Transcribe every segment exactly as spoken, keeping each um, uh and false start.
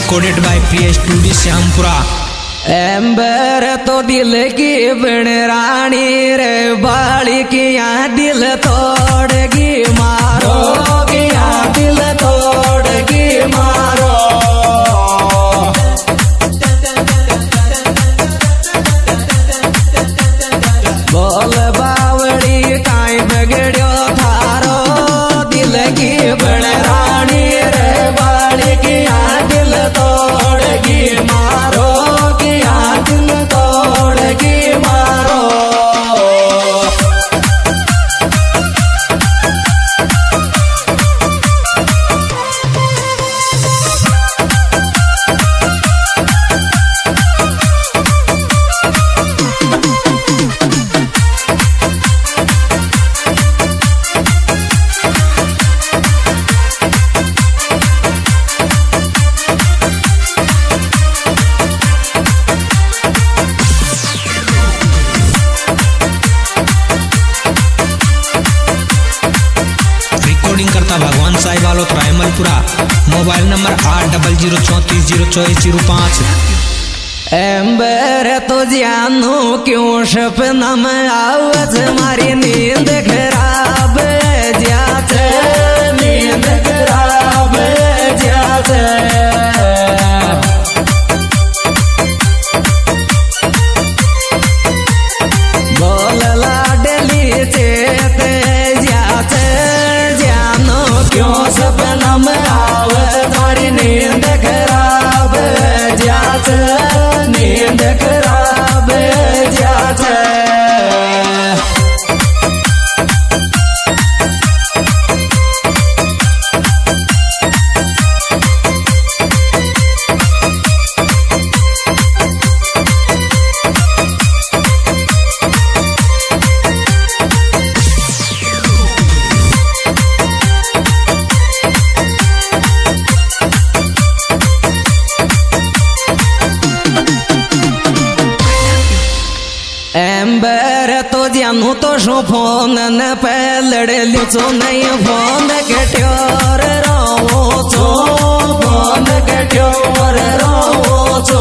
Recorded by Priya studio Shyampura. एम्बर तो दिल की बन रानी रे बाली किया दिल तोड़गी मारो किया दिल तोड़गी मारो। बोल बावड़ी काई बगड़ो थारो दिल की बन रानी रे बाली किया दिल तोड़गी मारो किया दिल तोड़गी मारो। करता भगवान साई वालो रायमलपुरा। मोबाइल नंबर आठ डबल जीरो चौंतीस जीरो चौबीस जीरो पाँच। एम्बर तो जानू क्यों सपना में आवत मारी नींद खराब जाते नींद खराब जाते। बोल लाडली चेते जाते क्यों सपना में आवे तारी नींद खराब जाते नींद खराब जाते। एम्बर तो जानू तो शो फोन न पे लड़ली चो नहीं फोन के ट्योर रो चो फोन के ट्योर रो चो।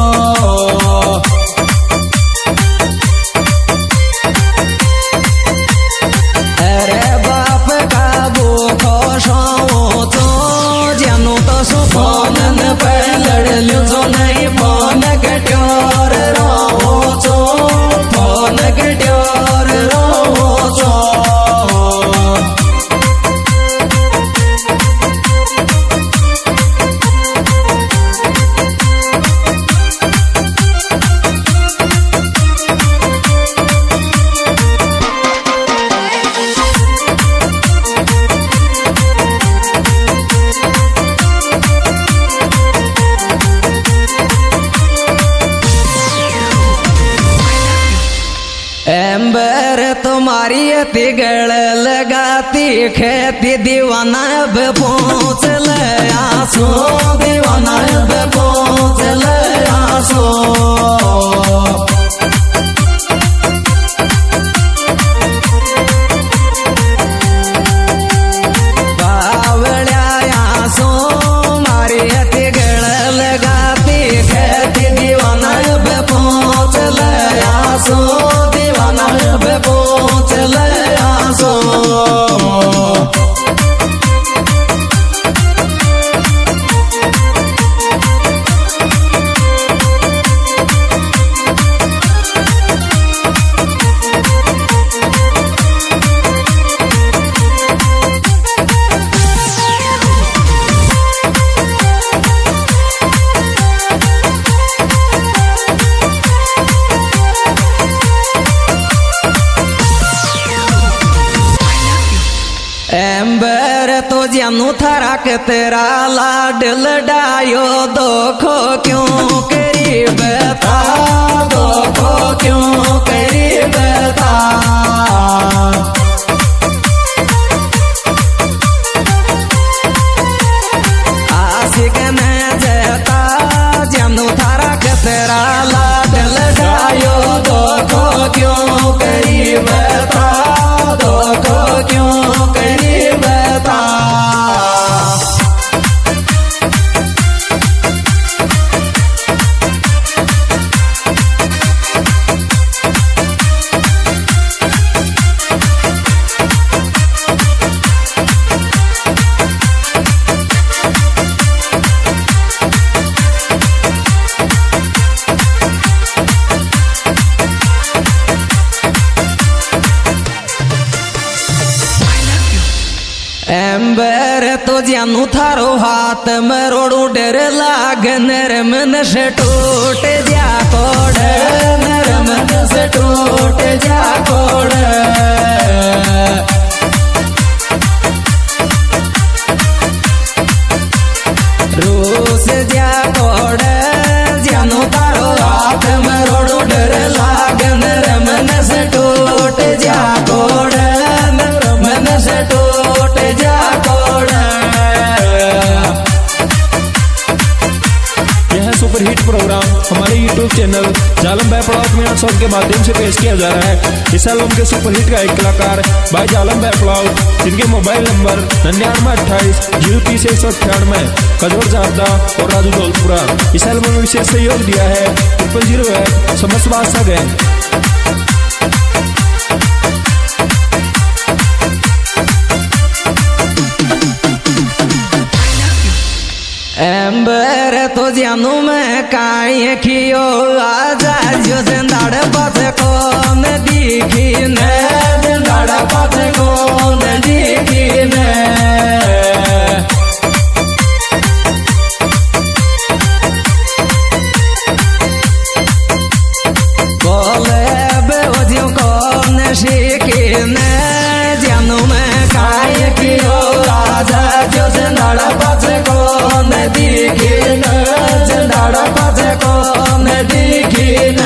अरे बाप का भूखो शो चो जानू तो शो फोन न पे लड़ली चो नहीं फोन के ट्योर रो चो फोन के ट्योर रो चो। एम्बर तुम्हारी तिगड़ लगाती खेती दीवाना अब पहुँच ले आसो दीवाना अब पहुँच ले आसो। बावड़िया आसो मारी तिगड़ लगाती खेती दीवाना अब पहुँच ले आसो दीवाना अब पहुँच ले आसो। एम्बर तो जानू थारा के तेरा लाड लडायो दोखो क्यों करी बता दोखो क्यों करी बता। आशिक में जता जानू थारा के तेरा लाड लडायो दोखो क्यों करी बता दोखो क्यों करी बता। एम्बर तो जानू थारो हाथ में रोडू डर लाग नर मन से टूट जा कोड नर मन से टूट जा कोड रूस जा कोड जानू थारो हाथ में रोडू डर लाग नर मन से टूट जा कोड नर मन से टूट जा कोड। यह सुपरहिट प्रोग्राम हमारे यूट्यूब चैनल जालम भाई पड़ाव मीना सॉन्ग के माध्यम से पेश किया जा रहा है। इस एल्बम के सुपरहिट का एक कलाकार भाई जालम भाई पड़ाव, जिनके मोबाइल नंबर निन्यानवे अट्ठाईस जीरो तीस एक सौ अट्ठानवे, कजोर जारदा और राजू दौलपुरा। इस एल्बम में विशेष सहयोग दिया है ट्रिपल जीरो है समस्त बादशाह गैंग। एम्बर तो जानू मैं काई खियो आजा जो जिंदाड़ पथ कौन दिखी ने जिंदाड़ पथ कौन दिखी ने बोले बेवजियों कौन शिकी ने जानू मैं काई खियो आजा जो जिंदाड़ पथ कौन दिखी न जिंदाड़ पथ कौन दिखी न।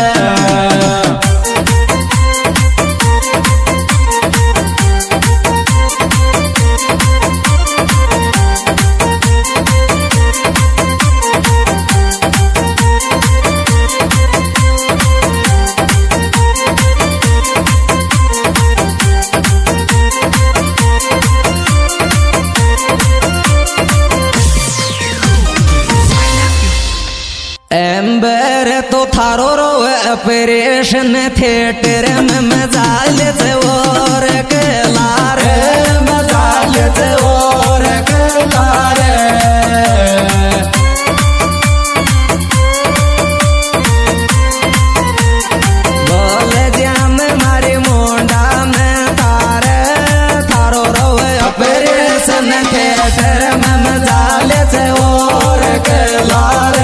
एम्बर तो थारो रो ऑपरेशन थिएटर में मजाल से और कलार मजाल से और कलार बोले जान मारी मुंडा में तारे थारो रो ऑपरेशन थिएटर में मजाल से और कलार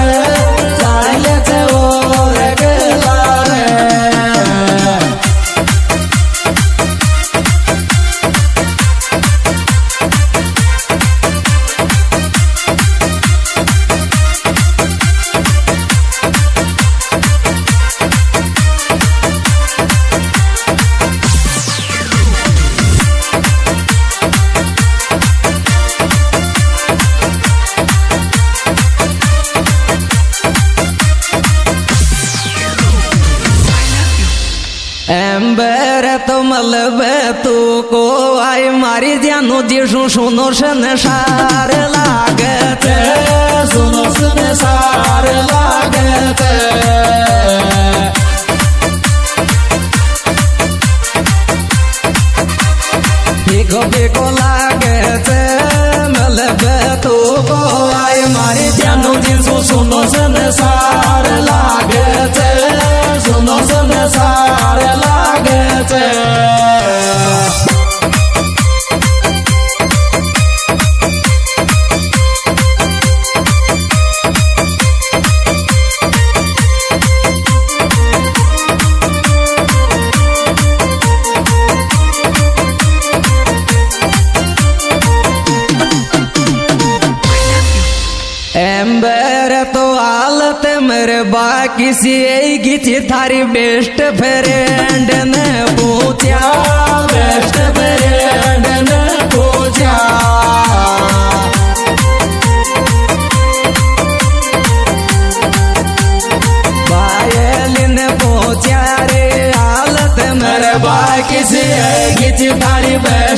एम्बर तो मलब तू को आई मारी जानू जीशु सुनो संसार लागत सुनो संसार लागत फेको फेको लागत मलब तू को आई मारी जानू जीशु सुनो संसार लागत सुनो संसार लागत। एम्बर तो हालत मेरे बाकी सी गिची थारी बेस्ट फ्रेंड ने पूछा बेस्ट फ्रेंड ने पूछा बायलिन पूछा रे हालत मेरे बाकी सी गिची थारी